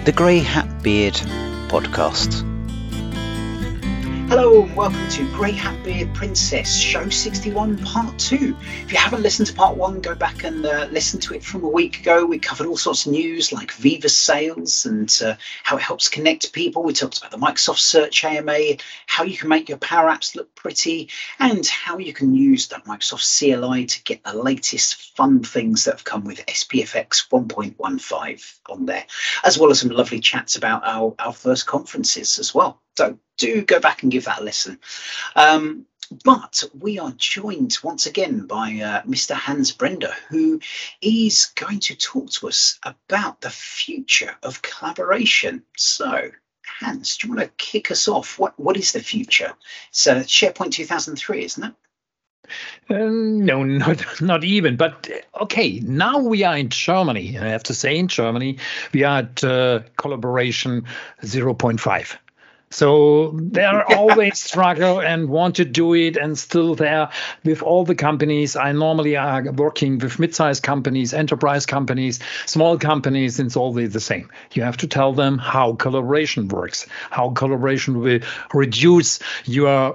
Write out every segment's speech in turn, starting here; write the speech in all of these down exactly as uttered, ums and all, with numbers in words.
the Grey Hat Beard podcast. Hello and welcome to Grey Hat Beard Princess, show sixty-one, part two. If you haven't listened to part one, go back and uh, listen to it from a week ago. We covered all sorts of news like Viva sales and uh, how it helps connect people. We talked about the Microsoft Search A M A, how you can make your Power Apps look pretty, and how you can use that Microsoft C L I to get the latest fun things that have come with S P F X one point fifteen on there, as well as some lovely chats about our, our first conferences as well. So do go back and give that a listen. Um, but we are joined once again by uh, Mister Hans Brender, who is going to talk to us about the future of collaboration. So, Hans, do you want to kick us off? What What is the future? It's uh, SharePoint two thousand three, isn't it? Um, no, not not even. But uh, okay, now we are in Germany. I have to say, in Germany, we are at uh, collaboration zero point five. So they are always struggle and want to do it, and still there with all the companies. I normally are working with mid-sized companies, enterprise companies, small companies, and it's always the same. You have to tell them how collaboration works, how collaboration will reduce your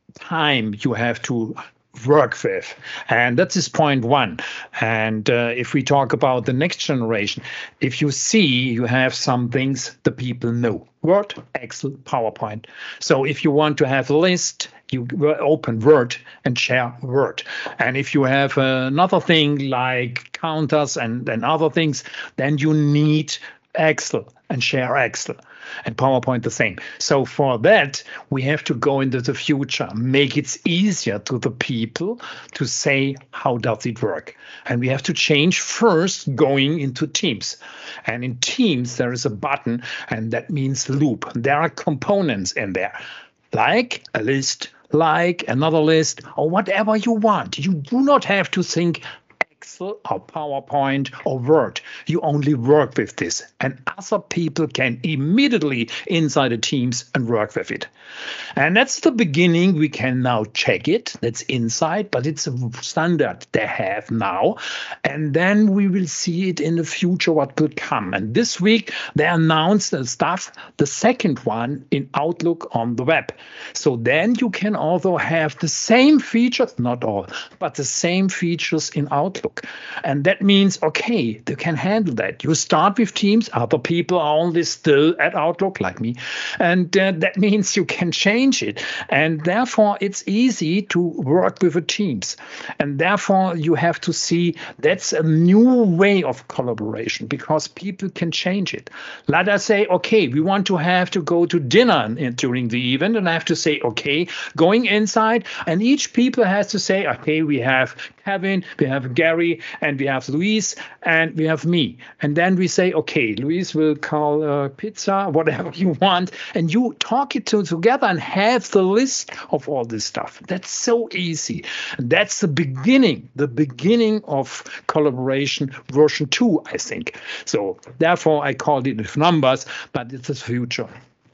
time you have to work with. And that is point one. And uh, if we talk about the next generation, if you see, you have some things the people know. Word, Excel, PowerPoint. So if you want to have a list, you open Word and share Word. And if you have another thing like counters and, and other things, then you need Excel and share Excel. And PowerPoint the same. So for that, we have to go into the future, make it easier to the people to say, how does it work? And we have to change first going into Teams. And in Teams, there is a button, and that means loop. There are components in there, like a list, like another list, or whatever you want. You do not have to think Excel or PowerPoint or Word. You only work with this, and other people can immediately inside the Teams and work with it. And that's the beginning. We can now check it. That's inside, but it's a standard they have now. And then we will see it in the future what will come. And this week they announced the stuff, the second one in Outlook on the web. So then you can also have the same features, not all, but the same features in Outlook. And that means, okay, they can handle that. You start with Teams. Other people are only still at Outlook, like me. And uh, that means you can change it. And therefore, it's easy to work with a Teams. And therefore, you have to see that's a new way of collaboration because people can change it. Let us say, okay, we want to have to go to dinner in, during the event. And I have to say, okay, going inside. And each people has to say, okay, we have Kevin, we have Gary, and we have Luis, and we have me. And then we say, okay, Luis will call uh, pizza, whatever you want, and you talk it to, together and have the list of all this stuff. That's so easy. And that's the beginning, the beginning of collaboration version two, I think. So therefore, I called it with numbers, but it's the future.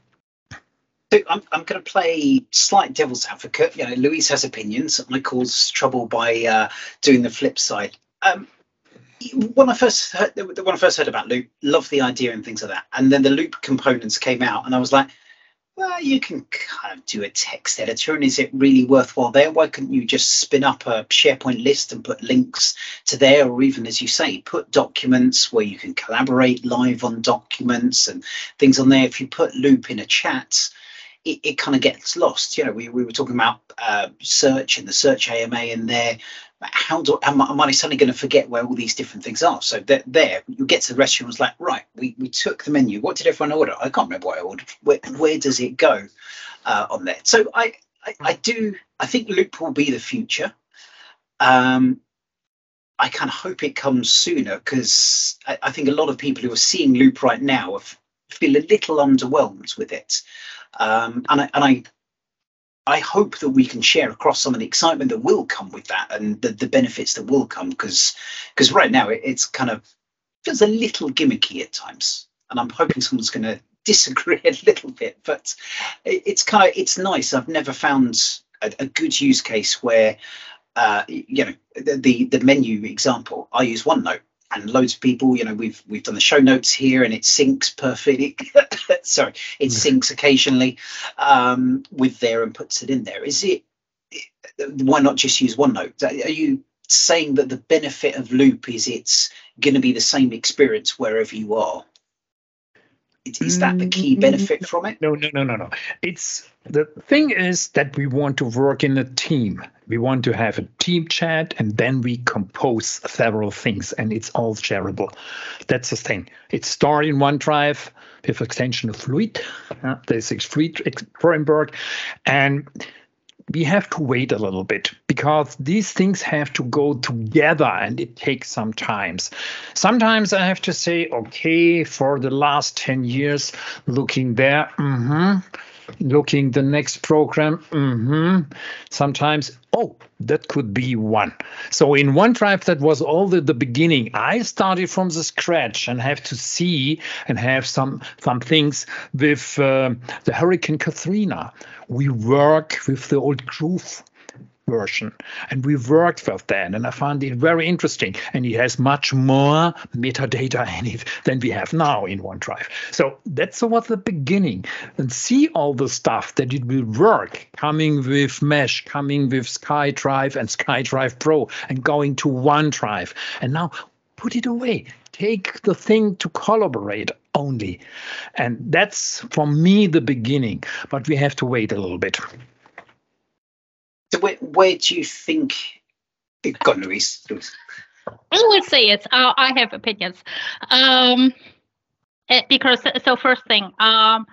So I'm, I'm going to play slight devil's advocate. You know, Luis has opinions, and I cause trouble by uh, doing the flip side. Um, when I first heard, when I first heard about Loop, loved the idea and things like that, and then the Loop components came out, and I was like, well, you can kind of do a text editor, and is it really worthwhile there? Why couldn't you just spin up a SharePoint list and put links to there, or even, as you say, put documents where you can collaborate live on documents and things on there? If you put Loop in a chat, it, it kind of gets lost. You know, we, we were talking about uh, search and the search A M A in there. How do am, am I suddenly going to forget where all these different things are? So that there, you get to the restaurant, was like, right, we, we took the menu. What did everyone order? I can't remember what I ordered. Where, where does it go uh, on there? So I, I, I do, I think Loop will be the future. Um, I kind of hope it comes sooner because I, I think a lot of people who are seeing Loop right now have, feel a little underwhelmed with it. Um, and I, and I, I hope that we can share across some of the excitement that will come with that and the, the benefits that will come, because because right now it, it's kind of feels a little gimmicky at times, and I'm hoping someone's going to disagree a little bit. But it, it's kind of it's nice. I've never found a, a good use case where uh, you know the, the the menu example. I use OneNote, and loads of people, you know, we've we've done the show notes here, and it syncs perfectly. Sorry, it syncs occasionally um, with there and puts it in there. Is it? Why not just use OneNote? Are you saying that the benefit of Loop is it's going to be the same experience wherever you are? Is that the key benefit from it? No, no, no, no, no. It's the thing is that we want to work in a team. We want to have a team chat, and then we compose several things, and it's all shareable. That's the thing. It's stored in OneDrive with extension of Fluid, uh, the six Fluid framework, and we have to wait a little bit because these things have to go together, and it takes some time. Sometimes I have to say, okay, for the last ten years, looking there, mm-hmm, looking the next program, mm-hmm. Sometimes, oh, that could be one. So in OneDrive, that was all the, the beginning. I started from the scratch and have to see and have some, some things with uh, the Hurricane Katrina. We work with the old Groove version, and we worked with that, and I found it very interesting, and it has much more metadata in it than we have now in OneDrive. So that's what the beginning, and see all the stuff that it will work, coming with Mesh, coming with SkyDrive and SkyDrive Pro, and going to OneDrive, and now put it away. Take the thing to collaborate only, and that's for me the beginning, but we have to wait a little bit. So where, where do you think? Go on, Louise. Louise. I would say it's. Uh, I have opinions, um, eh, because so first thing, um,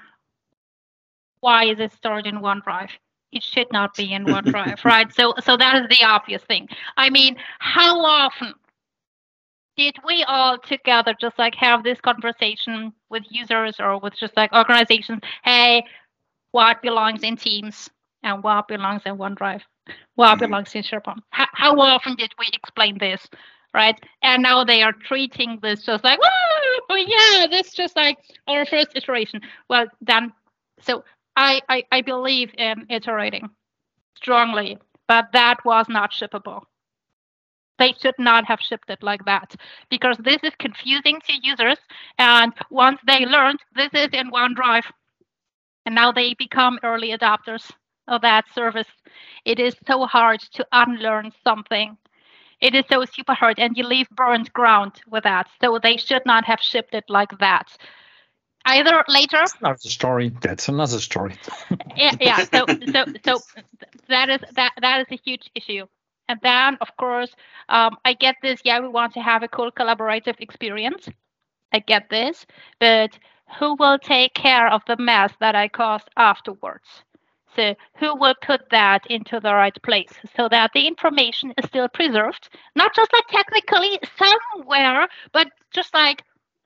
why is it stored in OneDrive? It should not be in OneDrive, right? So, so that is the obvious thing. I mean, how often did we all together just like have this conversation with users or with just like organizations? Hey, what belongs in Teams and what belongs in OneDrive? What belongs in SharePoint? How, how often did we explain this, right? And now they are treating this just like, oh yeah, this is just like our first iteration. Well, then, so I, I, I believe in iterating strongly, but that was not shippable. They should not have shipped it like that because this is confusing to users. And once they learned this is in OneDrive, and now they become early adopters of that service, it is so hard to unlearn something. It is so super hard, and you leave burnt ground with that. So they should not have shipped it like that. Either later. That's another story. That's another story. yeah, yeah. So, so, so that is that that is a huge issue. And then, of course, um, I get this. Yeah, we want to have a cool collaborative experience. I get this, but who will take care of the mess that I caused afterwards? So who will put that into the right place so that the information is still preserved, not just like technically somewhere, but just like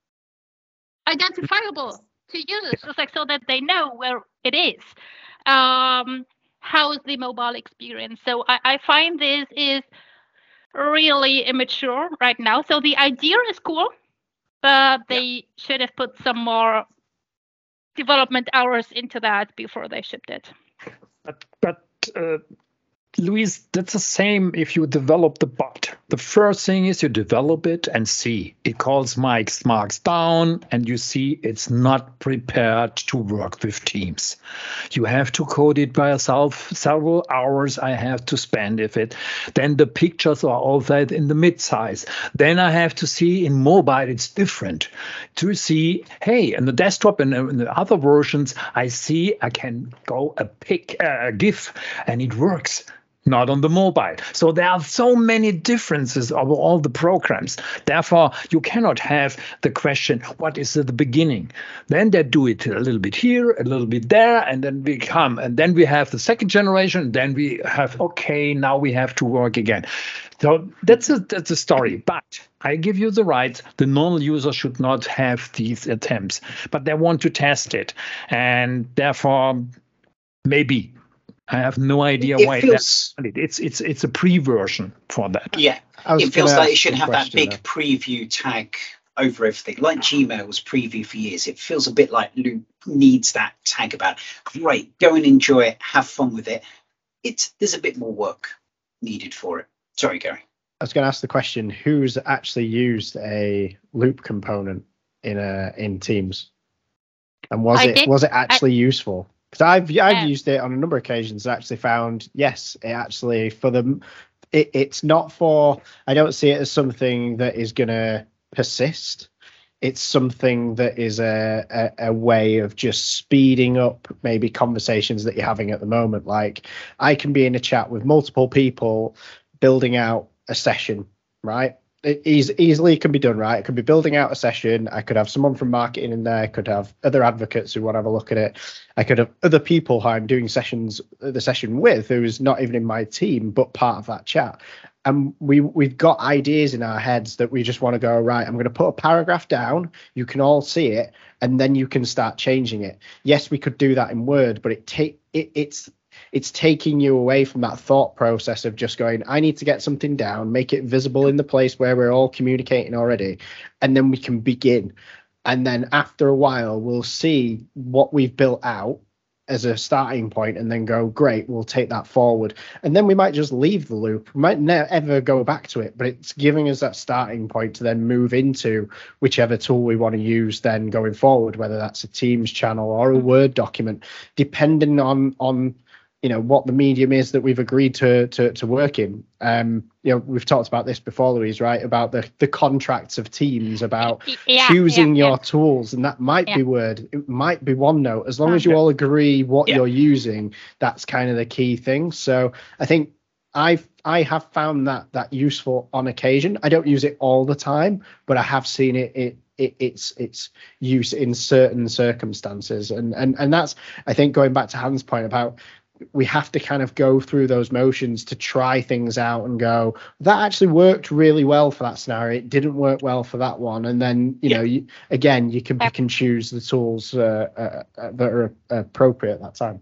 identifiable to users, just like so that they know where it is. Um, how is the mobile experience? So I, I find this is really immature right now. So the idea is cool, but they yeah. should have put some more development hours into that before they shipped it. But, but uh, Louise, that's the same if you develop the bot. The first thing is you develop it and see. It calls Mike's marks down, and you see it's not prepared to work with Teams. You have to code it by yourself. Several hours I have to spend with it. Then the pictures are all that in the mid-size. Then I have to see in mobile it's different. To see, hey, in the desktop and in the other versions, I see I can go a pic, a GIF, and it works. Not on the mobile. So there are so many differences of all the programs. Therefore, you cannot have the question, what is at the beginning? Then they do it a little bit here, a little bit there, and then we come. And then we have the second generation. Then we have, okay, now we have to work again. So that's a, that's a story. But I give you the right. The normal user should not have these attempts. But they want to test it. And therefore, maybe. I have no idea it why feels, that's it. It's it's it's a pre-version for that. Yeah, it feels like it should have that big there. preview tag over everything, like Gmail's preview for years. It feels a bit like Loop needs that tag about. Great, go and enjoy it, have fun with it. It's there's a bit more work needed for it. Sorry, Gary. I was going to ask the question: who's actually used a loop component in a in Teams, and was I it did, was it actually I, useful? Because I've I've uh, used it on a number of occasions. And actually found yes, it actually for them. It, it's not for. I don't see it as something that is going to persist. It's something that is a, a a way of just speeding up maybe conversations that you're having at the moment. Like I can be in a chat with multiple people, building out a session, right? It eas- easily can be done, right? It could be building out a session. I could have someone from marketing in there. I could have other advocates who want to have a look at it. I could have other people who I'm doing sessions, the session with, who's not even in my team, but part of that chat. And we, we've got ideas in our heads that we just want to go, right, I'm going to put a paragraph down. You can all see it, and then you can start changing it. Yes, we could do that in Word, but it take it, it's it's taking you away from that thought process of just going, I need to get something down, make it visible in the place where we're all communicating already, and then we can begin. And then after a while, we'll see what we've built out as a starting point and then go, great, we'll take that forward. And then we might just leave the loop. We might never ever go back to it, but it's giving us that starting point to then move into whichever tool we want to use then going forward, whether that's a Teams channel or a Word document, depending on on you know what the medium is that we've agreed to to to work in. Um, you know, we've talked about this before, Louise, right? About the the contracts of Teams, about yeah, choosing yeah, your yeah. tools, and that might Yeah. be Word, it might be OneNote. As long as you all agree what Yeah. you're using, that's kind of the key thing. So I think I've I have found that that useful on occasion. I don't use it all the time, but I have seen it it. It, it's it's use in certain circumstances, and and and that's, I think, going back to Hans' point about we have to kind of go through those motions to try things out and go, that actually worked really well for that scenario. It didn't work well for that one. And then, you Yeah. know, you, again, you can pick and choose the tools uh, uh, uh, that are appropriate at that time.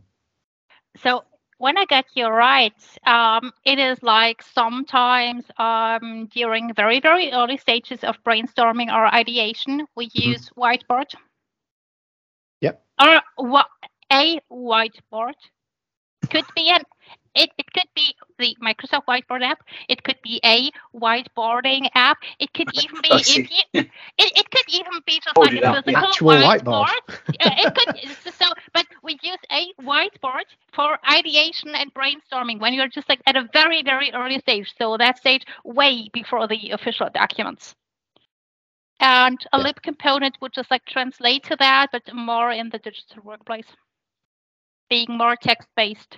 So when I get you right, um, it is like sometimes um, during very, very early stages of brainstorming or ideation, we Mhm. use whiteboard. Yep. Or what a whiteboard could be an it, it could be the Microsoft Whiteboard app. It could be a whiteboarding app. It could even be I if see. you, it, it could even be just Hold like it a up, yeah. physical Actual whiteboard. whiteboard. Uh, it could so, but we use a whiteboard for ideation and brainstorming when you're just like at a very, very early stage. So that stage way before the official documents. And a Yeah. lib component would just like translate to that, but more in the digital workplace, being more text-based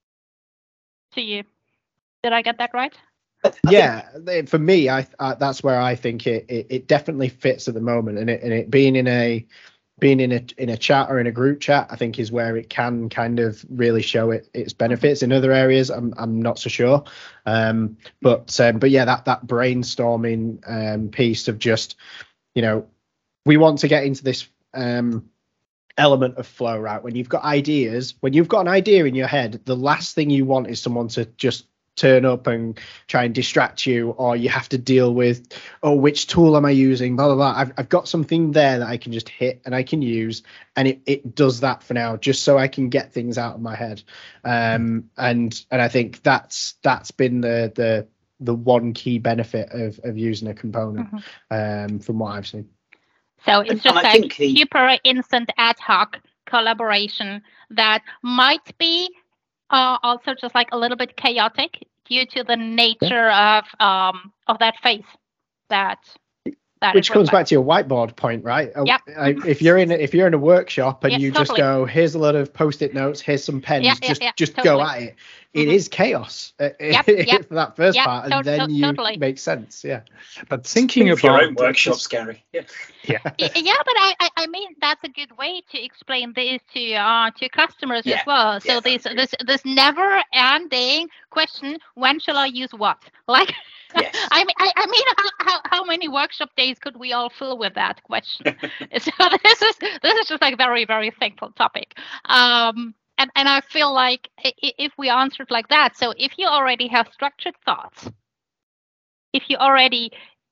to you. Did I get that right? I th- I Yeah, they- for me, I, I that's where I think it, it it definitely fits at the moment, and it and it being in a being in a in a chat or in a group chat, I think is where it can kind of really show it its benefits. In other areas, I'm I'm not so sure, um, but um, but yeah, that that brainstorming um, piece of just, you know, we want to get into this um, element of flow, right? When you've got ideas, when you've got an idea in your head, the last thing you want is someone to just turn up and try and distract you, or you have to deal with, oh, which tool am I using, blah blah blah. I've, I've got something there that I can just hit and I can use, and it, it does that for now, just so I can get things out of my head. Um, and and I think that's that's been the the the one key benefit of of using a component, mm-hmm. um, from what I've seen. So it's And- just and I like think the- super instant ad hoc collaboration that might be uh, also just like a little bit chaotic due to the nature yeah. of um of that phase that that which comes back to your whiteboard point, right? Yep. I, if you're in a, if you're in a workshop and yeah, you totally. just go, here's a lot of post-it notes, here's some pens, yeah, just yeah, yeah, just totally. go at it. It mm-hmm. is chaos uh, yep, yep. for that first yep, part, and to- then to- you totally. make sense. Yeah. But thinking If about your own workshops, Gary. Yeah. Yeah. yeah, but I, I, I mean that's a good way to explain this to uh to customers Yeah. as well. So Yeah, this this this never ending question: when shall I use what? Like, Yes. I mean, I, I mean, how, how how many workshop days could we all fill with that question? So this is this is just like very very thankful topic. Um, and and I feel like if we answered like that, so if you already have structured thoughts, if you already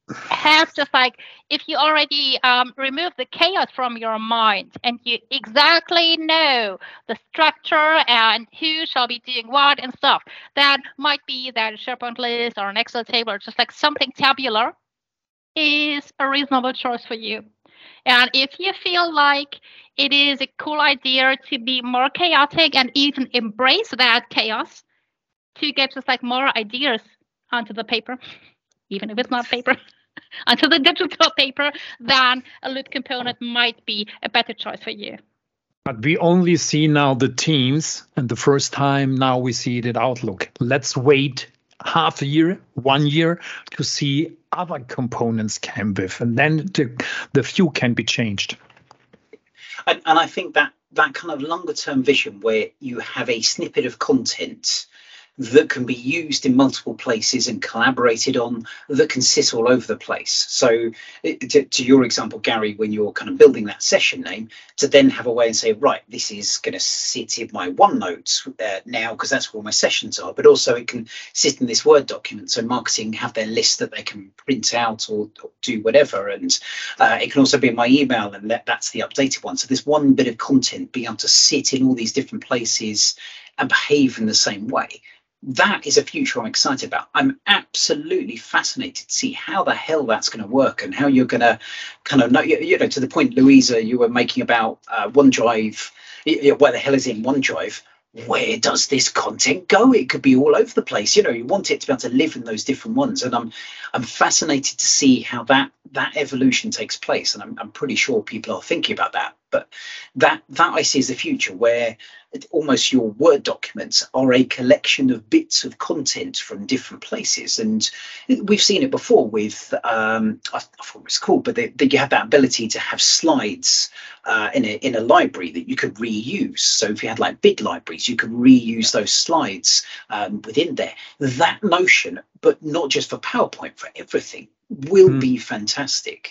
have just like, if you already um, remove the chaos from your mind and you exactly know the structure and who shall be doing what and stuff, that might be that SharePoint list or an Excel table or just like something tabular is a reasonable choice for you. And if you feel like it is a cool idea to be more chaotic and even embrace that chaos to get just like more ideas onto the paper, even if it's not paper, onto the digital paper, then a Loop component might be a better choice for you. But we only see now the Teams, and the first time now we see it in Outlook. Let's wait half a year, one year to see other components came with, and then the, the view can be changed. And, and I think that that kind of longer term vision where you have a snippet of content that can be used in multiple places and collaborated on, that can sit all over the place. So it, to, to your example, Gary, when you're kind of building that session name, to then have a way and say, right, this is going to sit in my OneNote uh, now because that's where all my sessions are, but also it can sit in this Word document. So marketing have their list that they can print out or, or do whatever. And uh, it can also be in my email, and that, that's the updated one. So this one bit of content being able to sit in all these different places and behave in the same way. That is a future I'm excited about. I'm absolutely fascinated to see how the hell that's going to work and how you're going to kind of know, you know, to the point, Louisa, you were making about uh, OneDrive, you know, where the hell is in OneDrive? Where does this content go? It could be all over the place. You know, you want it to be able to live in those different ones. And I'm I'm fascinated to see how that that evolution takes place. And I'm, I'm pretty sure people are thinking about that. But that that I see as the future, where almost your Word documents are a collection of bits of content from different places. And we've seen it before with, um, I, I forgot what it's called, but they, they, you have that ability to have slides uh, in, a, in a library that you could reuse. So if you had like big libraries, you could reuse those slides um, within there. That notion, but not just for PowerPoint, for everything, will mm. be fantastic.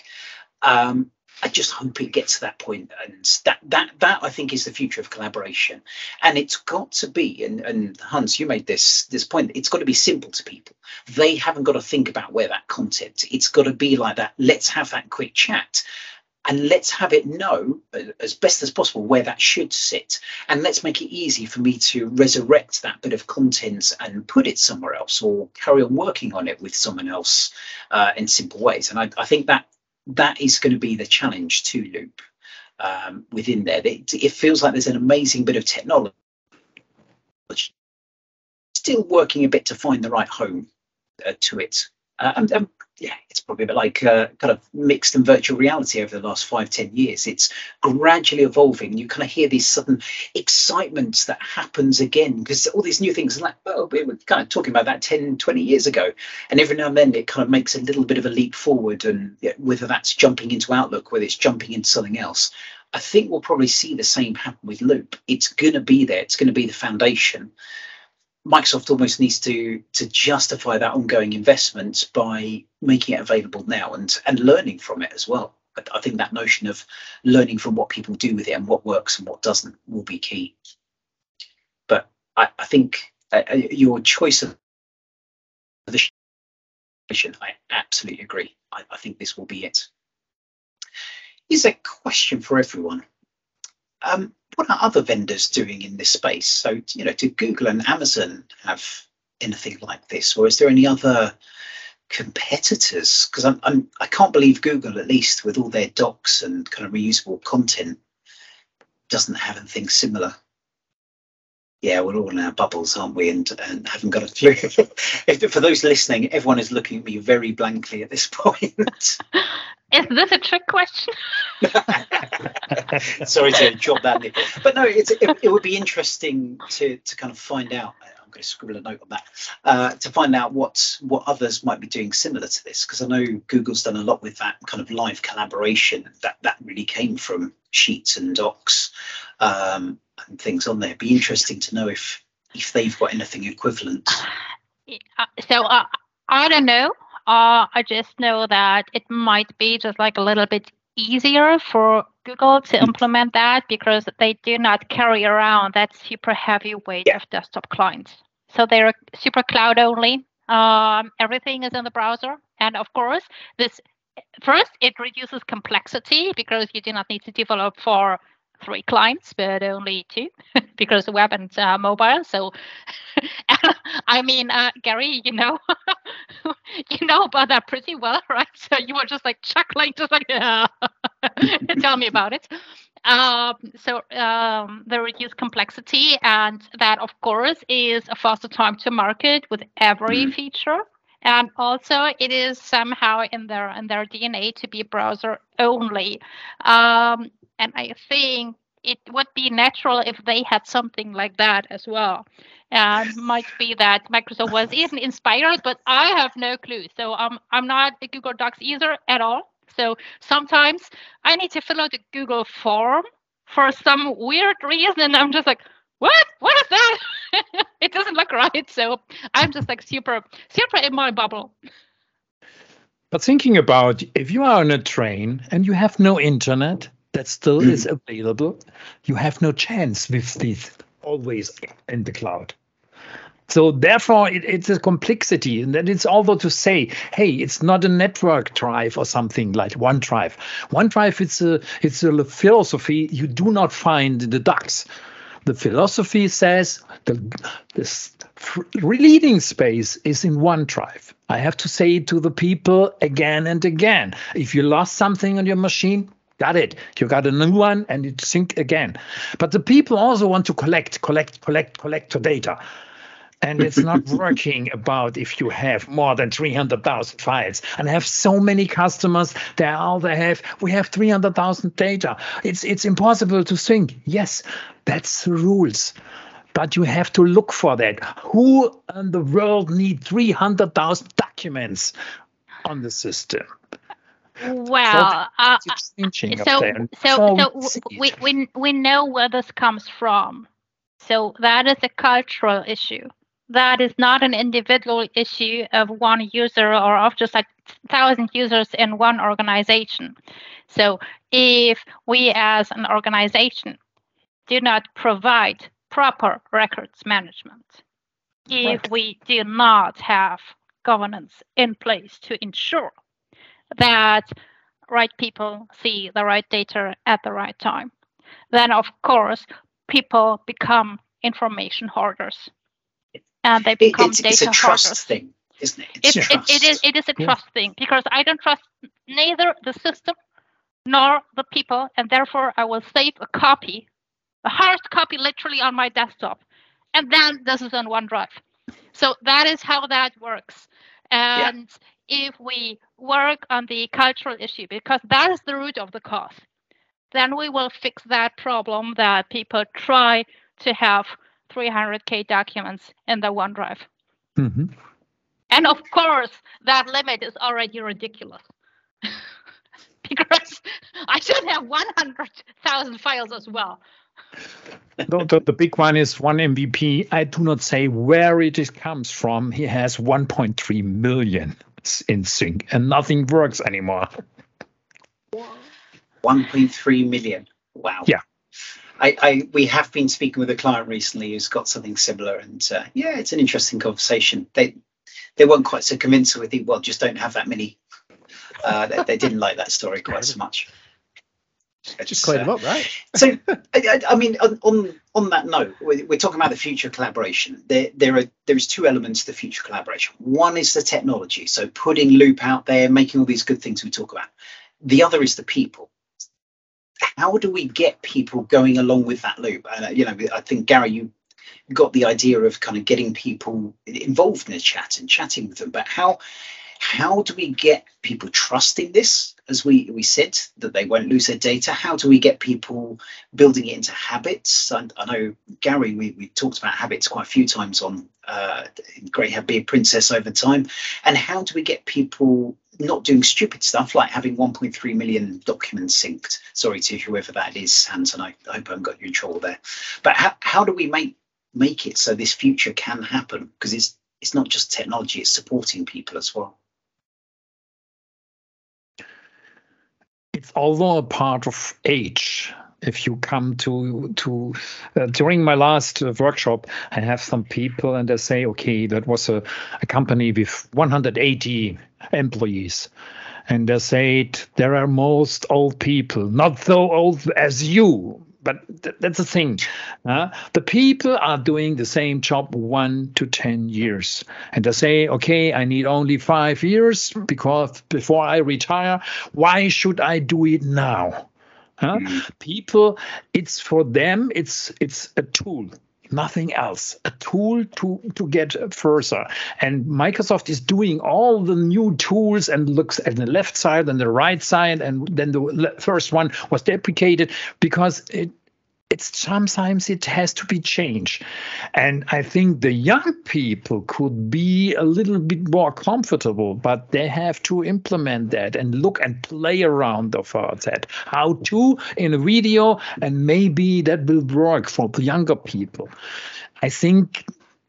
Um, I just hope it gets to that point, and that that that I think is the future of collaboration. And it's got to be, and, and Hans, you made this this point, it's got to be simple to people. They haven't got to think about where that content. It's got to be like that. Let's have that quick chat, and let's have it know as best as possible where that should sit. And let's make it easy for me to resurrect that bit of content and put it somewhere else, or carry on working on it with someone else uh, in simple ways. And I, I think that that is going to be the challenge to Loop um, within there. It, it feels like there's an amazing bit of technology, still working a bit to find the right home uh, to it. Uh, and, and yeah, it's probably a bit like uh, kind of mixed and virtual reality over the last five, ten years. It's gradually evolving. You kind of hear these sudden excitements that happens again, because all these new things are like, oh, we were kind of talking about that ten, twenty years ago. And every now and then it kind of makes a little bit of a leap forward, and yeah, whether that's jumping into Outlook, whether it's jumping into something else. I think we'll probably see the same happen with Loop. It's going to be there. It's going to be the foundation. Microsoft almost needs to to justify that ongoing investment by making it available now and and learning from it as well. I, I think that notion of learning from what people do with it and what works and what doesn't will be key. But I, I think uh, your choice of the I absolutely agree. I, I think this will be it. Here's a question for everyone. Um, what are other vendors doing in this space? So, you know, do Google and Amazon have anything like this, or is there any other competitors? Because I'm, I'm, I can't believe Google, at least with all their docs and kind of reusable content, doesn't have anything similar. Yeah, we're all in our bubbles, aren't we? And, and haven't got a clue. For those listening, everyone is looking at me very blankly at this point. Is this a trick question? Sorry to drop that in. But no, it's, it, it would be interesting to to kind of find out. I'm going to scribble a note on that uh, to find out what what others might be doing similar to this, because I know Google's done a lot with that kind of live collaboration. That that really came from Sheets and Docs um, and things on there. It'd be interesting to know if if they've got anything equivalent. So uh, I don't know. Uh, I just know that it might be just like a little bit easier for Google to implement that, because they do not carry around that super heavy weight yeah. of desktop clients. So they're super cloud only. Um, everything is in the browser. And of course, this first, it reduces complexity because you do not need to develop for three clients, but only two, because web and uh, mobile. So, I mean, uh, Gary, you know, you know about that pretty well, right? So you were just like chuckling, just like, yeah. Tell me about it. Um, so um, the reduced complexity, and that, of course, is a faster time to market with every mm. feature. And also, it is somehow in their in their D N A to be browser only. Um, and I think it would be natural if they had something like that as well. And might be that Microsoft was even inspired, but I have no clue. So um, I'm not a Google Docs user at all. So sometimes I need to fill out a Google form for some weird reason, and I'm just like, what? What is that? It doesn't look right. So I'm just like super, super in my bubble. But thinking about if you are on a train and you have no internet that still mm. is available, you have no chance with this always in the cloud. So therefore, it, it's a complexity. And then it's although to say, hey, it's not a network drive or something like OneDrive. OneDrive, it's a, it's a philosophy you do not find in the docs. The philosophy says the this reading space is in OneDrive. I have to say it to the people again and again. If you lost something on your machine, got it. You got a new one and it sync again. But the people also want to collect, collect, collect, collect the data. And it's not working about if you have more than three hundred thousand files. And I have so many customers that all they have, we have three hundred thousand data. It's it's impossible to sync. Yes, that's the rules. But you have to look for that. Who in the world need three hundred thousand documents on the system? Well, uh, so so, so we, we, we know where this comes from. So that is a cultural issue. That is not an individual issue of one user or of just like thousand users in one organization. So if we as an organization do not provide proper records management, if right. we do not have governance in place to ensure that right people see the right data at the right time, then of course people become information hoarders. And they become it's, data it's a trust hoarders. thing, isn't it? It's it, it, it is it is a trust yeah. thing because I don't trust neither the system nor the people, and therefore I will save a copy, a hard copy, literally on my desktop, and then this is on OneDrive. So that is how that works. And yeah. if we work on the cultural issue, because that is the root of the cause, then we will fix that problem that people try to have three hundred K documents in the OneDrive. Mm-hmm. And of course, that limit is already ridiculous. Because I should have one hundred thousand files as well. the, the, the big one is one M V P. I do not say where it is, comes from. He has one point three million in sync and nothing works anymore. one point three million. Wow. Yeah. I, I we have been speaking with a client recently who's got something similar, and uh, yeah, it's an interesting conversation. They they weren't quite so convinced with it. Well, just don't have that many. Uh, they, they didn't like that story quite so much. It's, just clean uh, them up, right? So, I, I mean, on on that note, we're, we're talking about the future collaboration. There there are there's two elements to the future collaboration. One is the technology, so putting Loop out there, making all these good things we talk about. The other is the people. How do we get people going along with that loop? And uh, you know, I think Gary, you got the idea of kind of getting people involved in the chat and chatting with them. But how how do we get people trusting this? As we we said that they won't lose their data. How do we get people building it into habits? I, I know Gary, we we talked about habits quite a few times on uh, Great Have Beard Princess over time. And how do we get people not doing stupid stuff like having one point three million documents synced? Sorry to whoever that is, Hanson. I, I hope I haven't got you in trouble there. But how, how do we make make it so this future can happen? Because it's it's not just technology; it's supporting people as well. It's although a part of age, if you come to to uh, during my last uh, workshop, I have some people and they say, okay, that was a, a company with one hundred eighty employees. And they said there are most old people, not so old as you, but th- that's the thing. Uh, the people are doing the same job one to ten years. And they say, okay, I need only five years because before I retire, why should I do it now? Huh? Mm. People, it's for them, it's it's a tool. Nothing else, a tool to, to get further. And Microsoft is doing all the new tools and looks at the left side and the right side. And then the first one was deprecated because it, it's sometimes it has to be changed. And I think the young people could be a little bit more comfortable, but they have to implement that and look and play around of that. How to in a video, and maybe that will work for the younger people. I think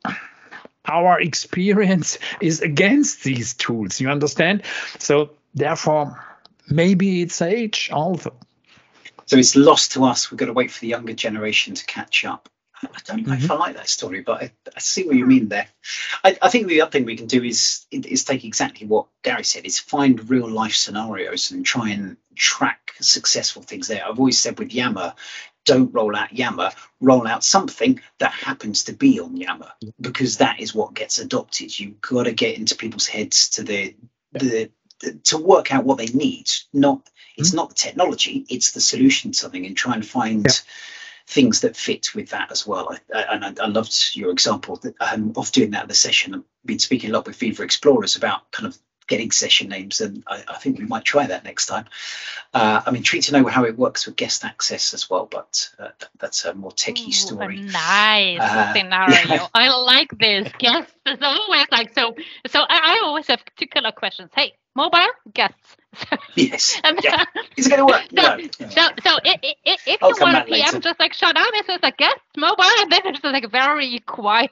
our experience is against these tools, you understand? So therefore, maybe it's age also. So it's lost to us. We've got to wait for the younger generation to catch up. I don't know mm-hmm. if I like that story, but I, I see what you mean there. I, I think the other thing we can do is is take exactly what Gary said, is find real life scenarios and try and track successful things there. I've always said with Yammer, don't roll out Yammer, roll out something that happens to be on Yammer, because that is what gets adopted. You've got to get into people's heads to the the, the to work out what they need, not It's not the technology, it's the solution to something, and try and find yeah. things that fit with that as well. I, I, and I, I loved your example that, um, of doing that in the session. I've been speaking a lot with Viva Explorers about kind of getting session names, and I, I think we might try that next time. Uh, I'm intrigued to know how it works with guest access as well, but uh, that's a more techie Ooh, story. A nice uh, scenario. Yeah. I like this. Guests is always like so. So I, I always have two killer questions. Hey, mobile guests. Yes. um, yeah. Is it going to work? So, no. so, so it, it, it, if I'll you want to P M, later. just like shut down, it says like guest mobile, and then it's like very quiet.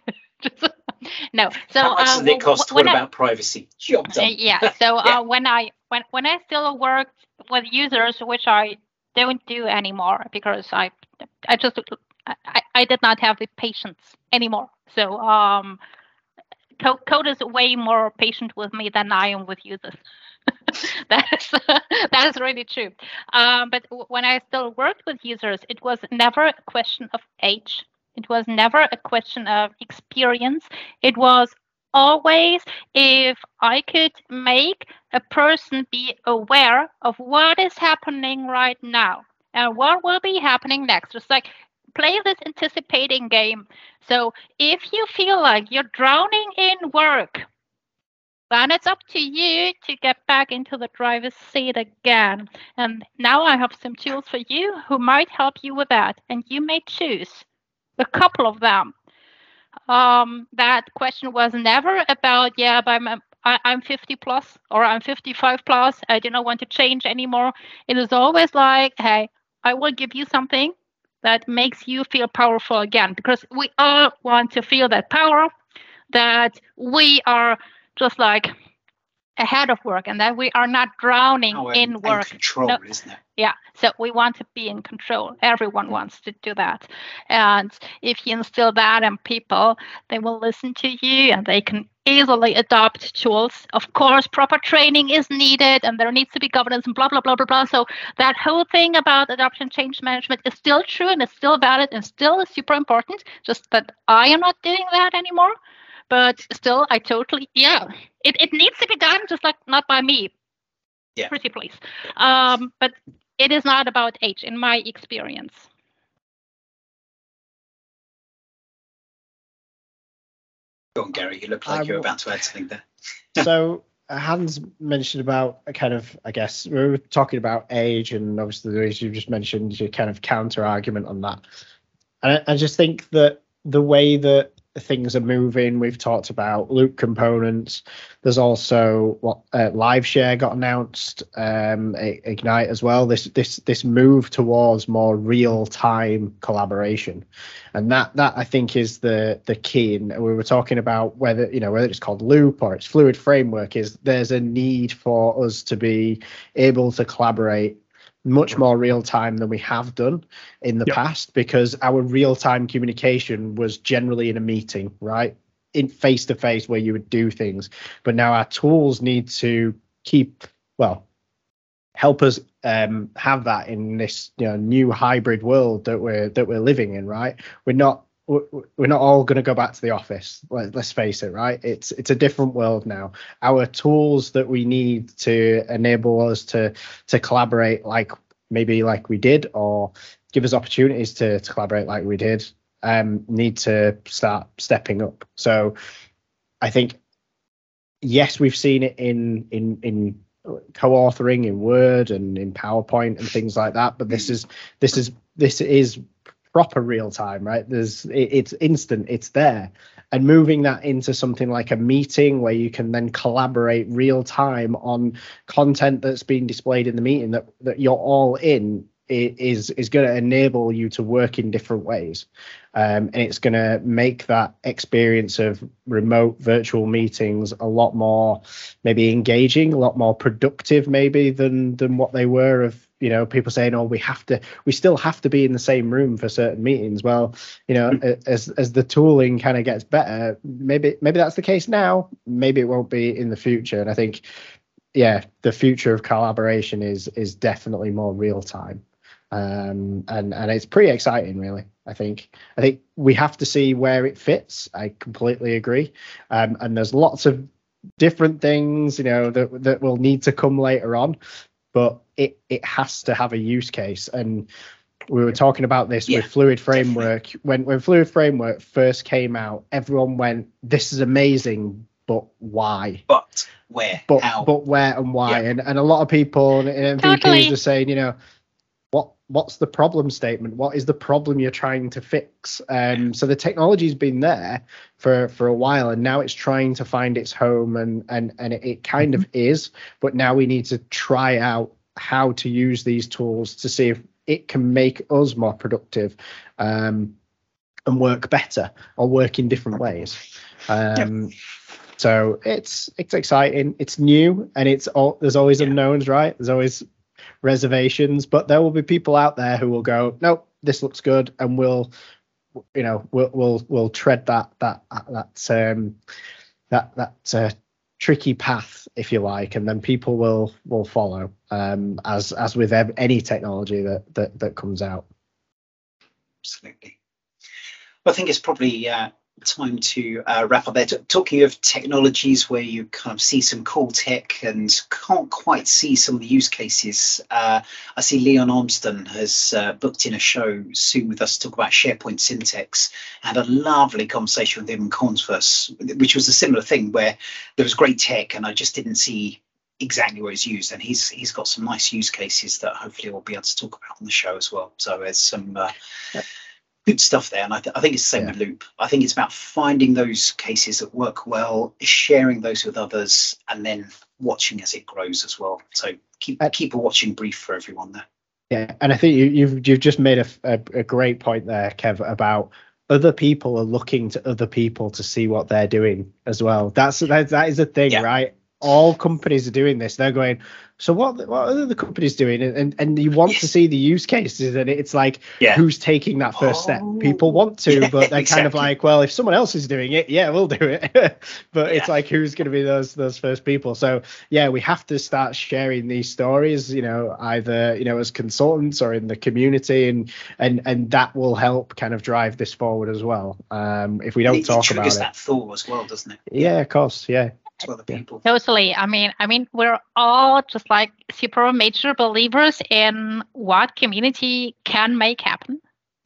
No. So how much uh, does it cost? What I, about privacy? Job done. Yeah. So yeah. Uh, when I when when I still worked with users, which I don't do anymore because I I just I, I did not have the patience anymore. So um, code, code is way more patient with me than I am with users. that is that is really true. Um, but w- when I still worked with users, it was never a question of age. It was never a question of experience. It was always if I could make a person be aware of what is happening right now and what will be happening next. Just like play this anticipating game. So if you feel like you're drowning in work, then it's up to you to get back into the driver's seat again. And now I have some tools for you who might help you with that. And you may choose a couple of them. Um, that question was never about, yeah, but I'm, I, I'm fifty plus or I'm fifty-five plus. I do not want to change anymore. It is always like, hey, I will give you something that makes you feel powerful again, because we all want to feel that power, that we are just like ahead of work and that we are not drowning oh, in and, work. And control, no, isn't it? Yeah, so we want to be in control. Everyone wants to do that. And if you instill that in people, they will listen to you and they can easily adopt tools. Of course, proper training is needed and there needs to be governance and blah, blah, blah, blah, blah. So that whole thing about adoption change management is still true and it's still valid and still is super important, just that I am not doing that anymore. But still, I totally, yeah, it, it needs to be done, just like not by me. Yeah. Pretty please. Um, but it is not about age, in my experience. Go on, Gary. You look like I'm, you're about to add something there. So Hans mentioned about a kind of, I guess, we were talking about age, and obviously the ways you just mentioned your kind of counter argument on that. And I, I just think that the way that things are moving, we've talked about Loop components. There's also what uh, LiveShare got announced, um, Ignite as well. This this this move towards more real time collaboration, and that that I think is the the key. And we were talking about whether you know whether it's called Loop or it's Fluid Framework. Is there's a need for us to be able to collaborate much more real time than we have done in the Yep. past, because our real time communication was generally in a meeting, right? In face to face where you would do things. But now our tools need to keep, well, help us um, have that in this, you know, new hybrid world that we're that we're living in, right? We're not we're not all going to go back to the office. Let, let's face it, right? It's it's a different world now. Our tools that we need to enable us to to collaborate, like maybe like we did, or give us opportunities to, to collaborate like we did, um, need to start stepping up. So I think, yes, we've seen it in in in co-authoring in Word and in PowerPoint and things like that, but this is this is this is proper real time, right? There's it, it's instant, it's there. And moving that into something like a meeting where you can then collaborate real time on content that's being displayed in the meeting that, that you're all in, is is going to enable you to work in different ways. Um, and it's going to make that experience of remote virtual meetings a lot more maybe engaging, a lot more productive maybe than than what they were of, you know, people saying, oh, we have to, we still have to be in the same room for certain meetings. Well, you know, as as the tooling kind of gets better, maybe maybe that's the case now, maybe it won't be in the future. And I think, yeah, the future of collaboration is is definitely more real time. Um, and and it's pretty exciting, really. I think I think we have to see where it fits. I completely agree. Um, and there's lots of different things, you know, that that will need to come later on, but it it has to have a use case. And we were talking about this yeah, with Fluid Framework. Definitely. When when Fluid Framework first came out, everyone went, "This is amazing, but why?" But where? But How? but where and why? Yeah. And and a lot of people and M V Ps totally. Are saying, you know, what what's the problem statement? What is the problem you're trying to fix? Um, so the technology's been there for for a while, and now it's trying to find its home, and and and it, it kind mm-hmm. of is. But now we need to try out how to use these tools to see if it can make us more productive, um, and work better, or work in different ways. Um, yep. So it's it's exciting. It's new, and it's all, there's always yeah. unknowns, right? There's always reservations, but there will be people out there who will go, nope, this looks good, and we'll, you know, we'll we'll we'll tread that that that um that that uh, tricky path, if you like, and then people will will follow, um, as as with any technology that that that comes out. Absolutely. Well, I think it's probably uh, time to uh, wrap up there. T- talking of technologies where you kind of see some cool tech and can't quite see some of the use cases, uh, I see Leon Armstrong has uh, booked in a show soon with us to talk about SharePoint syntax, and a lovely conversation with him in Converse, which was a similar thing where there was great tech and I just didn't see exactly where it's used, and he's he's got some nice use cases that hopefully we'll be able to talk about on the show as well. So there's some uh, yeah. good stuff there, and I, th- I think it's the same yeah. with Loop. I think it's about finding those cases that work well, sharing those with others, and then watching as it grows as well. So keep uh, keep a watching brief for everyone there. Yeah, and I think you, you've you've just made a, a, a great point there, Kev, about other people are looking to other people to see what they're doing as well. That's that, that is a thing, yeah. right? All companies are doing this. They're going, so what what are the companies doing? And and, and you want yes. to see the use cases, and it's like, yeah. who's taking that first oh, step? People want to, yeah, but they're exactly. kind of like, well, if someone else is doing it, yeah, we'll do it. But yeah. it's like, who's going to be those those first people? So yeah, we have to start sharing these stories, you know, either, you know, as consultants or in the community, and and and that will help kind of drive this forward as well. Um, if we don't it, talk it about it, that thought as well, doesn't it? Yeah, of course, yeah. To other people. Totally. I mean, I mean, we're all just like super major believers in what community can make happen.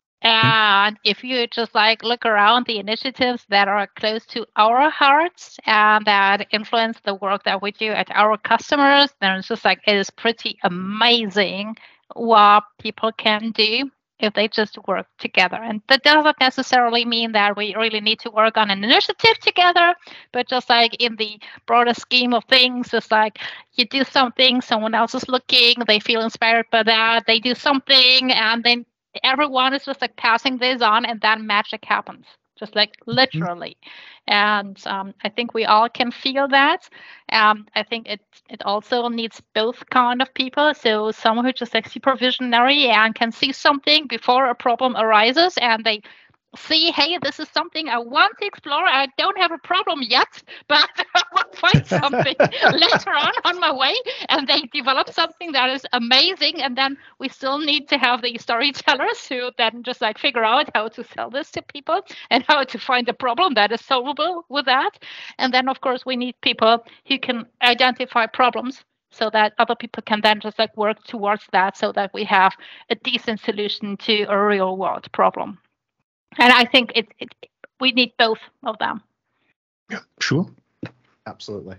And if you just like look around the initiatives that are close to our hearts and that influence the work that we do at our customers, then it's just like, it is pretty amazing what people can do if they just work together. And that doesn't necessarily mean that we really need to work on an initiative together, but just like in the broader scheme of things, it's like you do something, someone else is looking, they feel inspired by that, they do something, and then everyone is just like passing this on, and that magic happens. just like literally. And um, I think we all can feel that. Um, I think it it also needs both kind of people. So someone who's just like super visionary and can see something before a problem arises, and they see, hey, this is something I want to explore. I don't have a problem yet, but I will find something later on on my way. And they develop something that is amazing. And then we still need to have the storytellers who then just like figure out how to sell this to people and how to find a problem that is solvable with that. And then, of course, we need people who can identify problems so that other people can then just like work towards that so that we have a decent solution to a real world problem. And I think it, it we need both of them. Yeah, sure. Absolutely.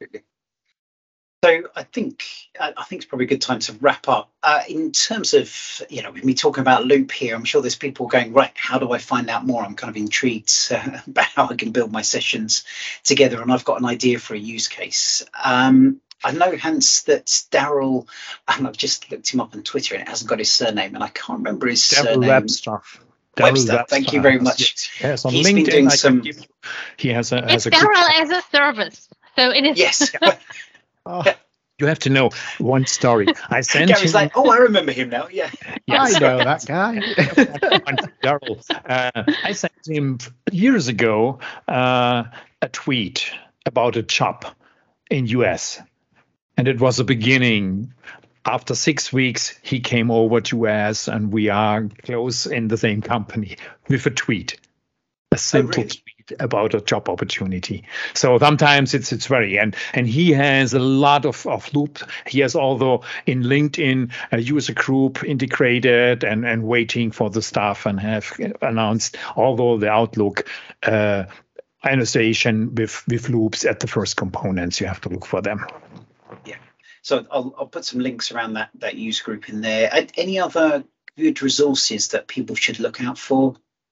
So I think I think it's probably a good time to wrap up. Uh, in terms of, you know, with me talking about Loop here, I'm sure there's people going, right, how do I find out more? I'm kind of intrigued uh, about how I can build my sessions together, and I've got an idea for a use case. Um, I know, Hans, that Daryl, and I've just looked him up on Twitter and it hasn't got his surname, and I can't remember his Daryl surname. Webster. Webster, Webster, thank you very much. Yes, on He's LinkedIn, been doing I some. Give, he has a. It's has a Daryl as a service, so it is. Yes. Oh, You have to know one story. I sent Gary's him. like, oh, I remember him now. Yeah. Yes. I know that guy. Daryl. Uh, I sent him years ago uh, a tweet about a job in U S, and it was a beginning. After six weeks, he came over to U S, and we are close in the same company with a tweet, a simple really? tweet about a job opportunity. So sometimes it's it's very and and he has a lot of of loop. He has although in LinkedIn a user group integrated and and waiting for the stuff, and have announced although the Outlook uh, annotation with with loops at the first components. You have to look for them. Yeah. So I'll, I'll put some links around that, that user group in there. Any other good resources that people should look out for?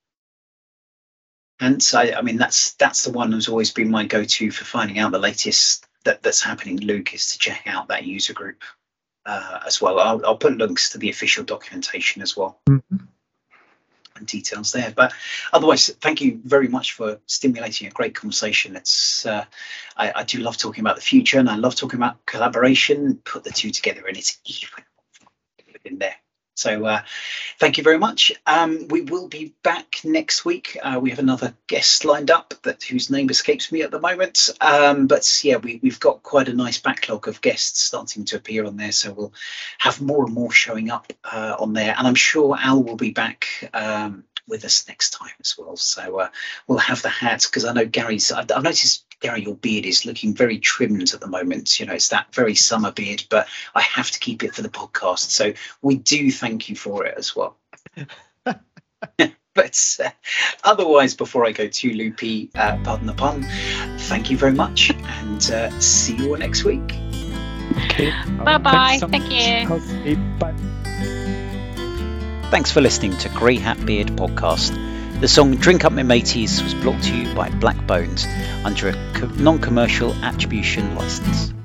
And so, I mean, that's that's the one that's always been my go-to for finding out the latest that, that's happening, Luke, is to check out that user group uh, as well. I'll, I'll put links to the official documentation as well. Mm-hmm. And details there, but otherwise, thank you very much for stimulating a great conversation. It's uh, I, I do love talking about the future, and I love talking about collaboration. Put the two together, and it's even in there. So uh, thank you very much. Um, we will be back next week. Uh, we have another guest lined up that whose name escapes me at the moment. Um, but yeah, we, we've got quite a nice backlog of guests starting to appear on there. So we'll have more and more showing up uh, on there. And I'm sure Al will be back um, with us next time as well. So uh, we'll have the hats, because I know Gary's, I've, I've noticed, Gary, your beard is looking very trimmed at the moment. You know, it's that very summer beard, but I have to keep it for the podcast. So we do thank you for it as well. But uh, otherwise, before I go too loopy, uh, pardon the pun, thank you very much, and uh, see you all next week. Okay. Bye-bye. So Thank you. Okay, bye. Thanks for listening to Grey Hat Beard Podcast. The song Drink Up My Mateys was brought to you by Black Bones under a co- non-commercial attribution license.